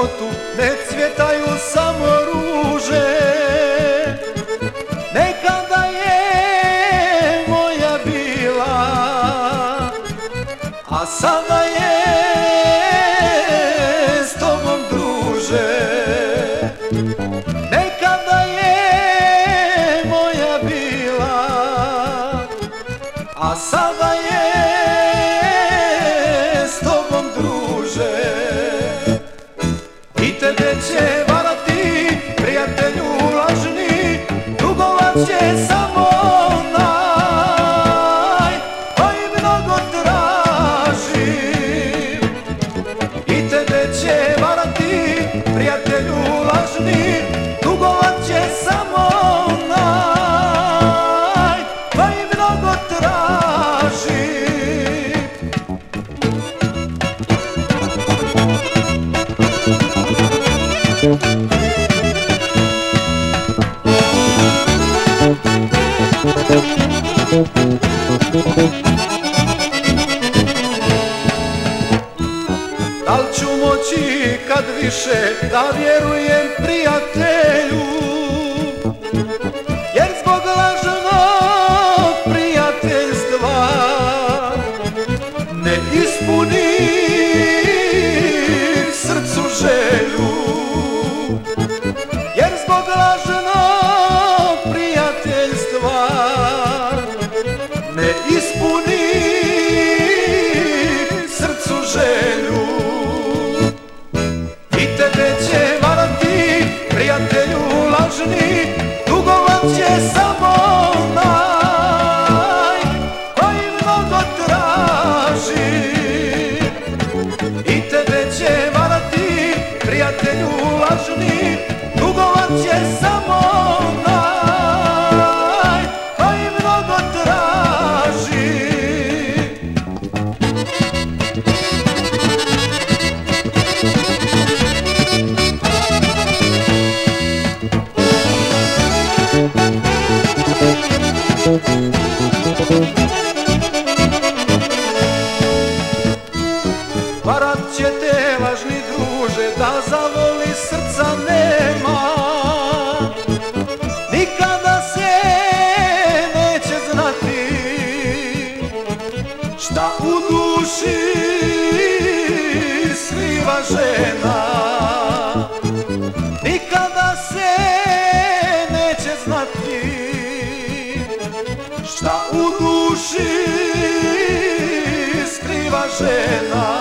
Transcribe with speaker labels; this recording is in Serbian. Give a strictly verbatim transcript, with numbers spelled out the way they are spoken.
Speaker 1: životu ne cvjetaju samo ruže. Nekada je moja bila, a sada je s tobom druže. Nekada je moja bila, a sada je s tobom druže. I tebe će varati, prijatelju lažni, dugovat će samo onaj koji mnogo traži. I tebe će varati, prijatelju lažni, dugovat će samo onaj koji mnogo traži. Da li ću moći kad više da vjerujem prijatelju, jer zbog lažnog prijateljstva ne ispuni srcu želju. Jer zbog lažnog prijateljstva ne ispuni srcu želju. I tebe će varati, prijatelju lažni, dugovat će samo onaj koji mnogo traži. I tebe će varati, prijatelju lažni, dugovat će samo onaj koji mnogo traži. Varat će te lažni druže, da zavoli srca nema. Nikada se neće znati šta u duši skriva žena. Nikada se neće znati šta u duši skriva žena.